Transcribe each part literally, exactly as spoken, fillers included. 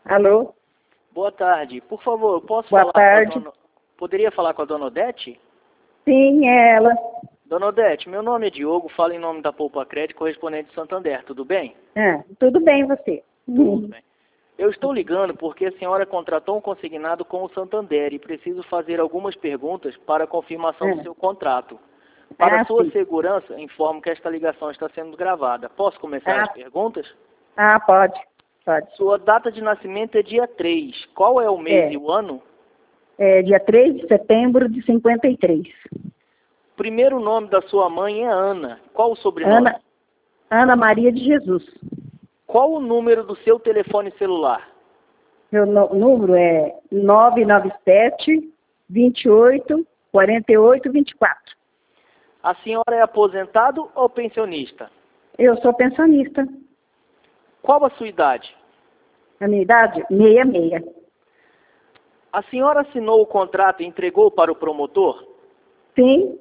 Alô? Boa tarde. Por favor, eu posso Boa falar tarde. com a dona... Poderia falar com a dona Odete? Sim, é ela. Dona Odete, meu nome é Diogo, falo em nome da Poupa Crédito, correspondente de Santander, tudo bem? Ah, tudo bem, você? Tudo bem. Eu estou ligando porque a senhora contratou um consignado com o Santander e preciso fazer algumas perguntas para confirmação do Ah. seu contrato. Para Ah, sua sim. segurança, informo que esta ligação está sendo gravada. Posso começar Ah. as perguntas? Ah, pode. Pode. Sua data de nascimento é dia três. Qual é o mês É. e o ano? É dia três de setembro de cinquenta e três. O primeiro nome da sua mãe é Ana. Qual o sobrenome? Ana, Ana Maria de Jesus. Qual o número do seu telefone celular? Meu no- número é nove nove sete, vinte e oito, quarenta e oito, vinte e quatro. A senhora é aposentado ou pensionista? Eu sou pensionista. Qual a sua idade? A minha idade? Meia meia. A senhora assinou o contrato e entregou para o promotor? Sim,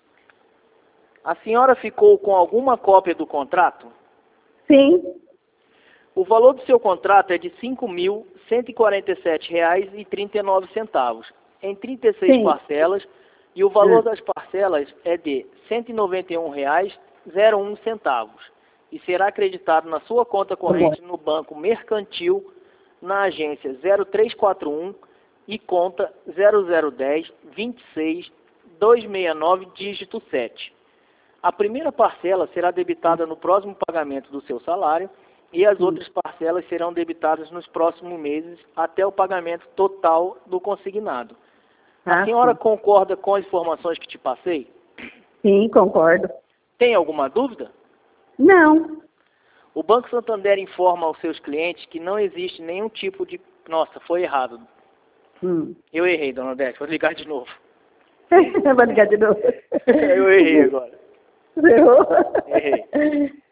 A senhora ficou com alguma cópia do contrato? sim, O valor do seu contrato é de cinco mil cento e quarenta e sete reais e trinta e nove centavos, em trinta e seis sim. parcelas, e o valor Hum. das parcelas é de cento e noventa e um reais e zero um centavos, e será acreditado na sua conta corrente no Banco Mercantil, na agência zero três quatro um e conta zero zero dez, vinte e seis, duzentos e sessenta e nove, dígito sete. A primeira parcela será debitada no próximo pagamento do seu salário e as Hum. outras parcelas serão debitadas nos próximos meses até o pagamento total do consignado. A Ah, senhora sim. concorda com as informações que te passei? Sim, concordo. Tem alguma dúvida? Não. O Banco Santander informa aos seus clientes que não existe nenhum tipo de... Nossa, foi errado. Hum. Eu errei, dona Odete. Vou ligar de novo. Vou ligar de novo. Eu errei agora. Errou? Errei.